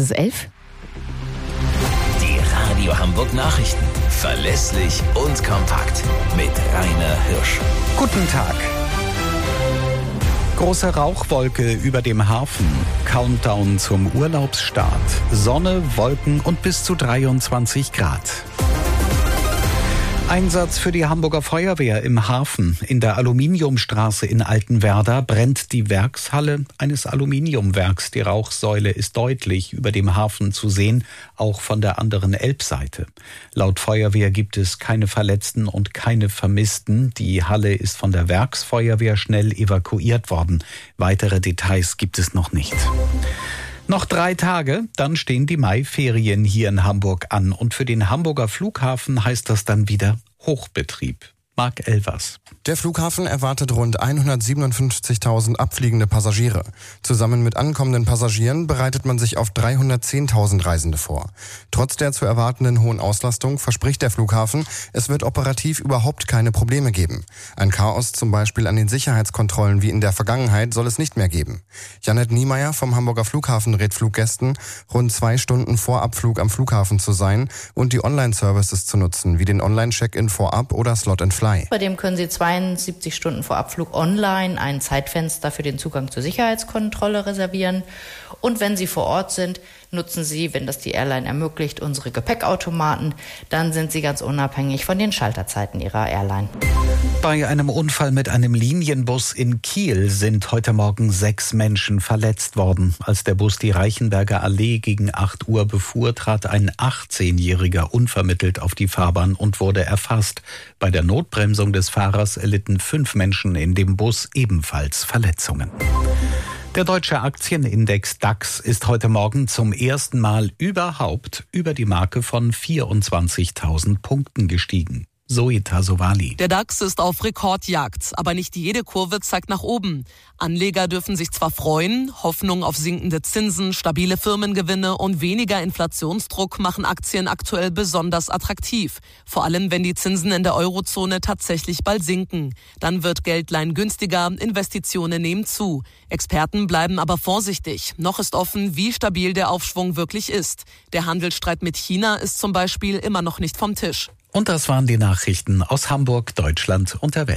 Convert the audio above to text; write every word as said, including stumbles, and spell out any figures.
ist elf. Die Radio Hamburg Nachrichten. Verlässlich und kompakt. Mit Rainer Hirsch. Guten Tag. Große Rauchwolke über dem Hafen. Countdown zum Urlaubsstart. Sonne, Wolken und bis zu dreiundzwanzig Grad. Einsatz für die Hamburger Feuerwehr im Hafen. In der Aluminiumstraße in Altenwerda brennt die Werkshalle eines Aluminiumwerks. Die Rauchsäule ist deutlich über dem Hafen zu sehen, auch von der anderen Elbseite. Laut Feuerwehr gibt es keine Verletzten und keine Vermissten. Die Halle ist von der Werksfeuerwehr schnell evakuiert worden. Weitere Details gibt es noch nicht. Noch drei Tage, dann stehen die Maiferien hier in Hamburg an. Und für den Hamburger Flughafen heißt das dann wieder Hochbetrieb. Marc Elvers. Der Flughafen erwartet rund hundertsiebenundfünfzigtausend abfliegende Passagiere. Zusammen mit ankommenden Passagieren bereitet man sich auf dreihundertzehntausend Reisende vor. Trotz der zu erwartenden hohen Auslastung verspricht der Flughafen, es wird operativ überhaupt keine Probleme geben. Ein Chaos zum Beispiel an den Sicherheitskontrollen wie in der Vergangenheit soll es nicht mehr geben. Janette Niemeyer vom Hamburger Flughafen rät Fluggästen, rund zwei Stunden vor Abflug am Flughafen zu sein und die Online-Services zu nutzen, wie den Online-Check-In vorab oder Slot and Fly. Bei dem können Sie zweiundsiebzig Stunden vor Abflug online ein Zeitfenster für den Zugang zur Sicherheitskontrolle reservieren. Und wenn Sie vor Ort sind, nutzen Sie, wenn das die Airline ermöglicht, unsere Gepäckautomaten. Dann sind Sie ganz unabhängig von den Schalterzeiten Ihrer Airline. Bei einem Unfall mit einem Linienbus in Kiel sind heute Morgen sechs Menschen verletzt worden. Als der Bus die Reichenberger Allee gegen acht Uhr befuhr, trat ein achtzehnjähriger unvermittelt auf die Fahrbahn und wurde erfasst. Bei der Notbremsung des Fahrers erlitten fünf Menschen in dem Bus ebenfalls Verletzungen. Der deutsche Aktienindex DAX ist heute Morgen zum ersten Mal überhaupt über die Marke von vierundzwanzigtausend Punkten gestiegen. Zoe Tasovali. Der DAX ist auf Rekordjagd, aber nicht jede Kurve zeigt nach oben. Anleger dürfen sich zwar freuen, Hoffnung auf sinkende Zinsen, stabile Firmengewinne und weniger Inflationsdruck machen Aktien aktuell besonders attraktiv. Vor allem, wenn die Zinsen in der Eurozone tatsächlich bald sinken. Dann wird Geldleihen günstiger, Investitionen nehmen zu. Experten bleiben aber vorsichtig. Noch ist offen, wie stabil der Aufschwung wirklich ist. Der Handelsstreit mit China ist zum Beispiel immer noch nicht vom Tisch. Und das waren die Nachrichten aus Hamburg, Deutschland und der Welt.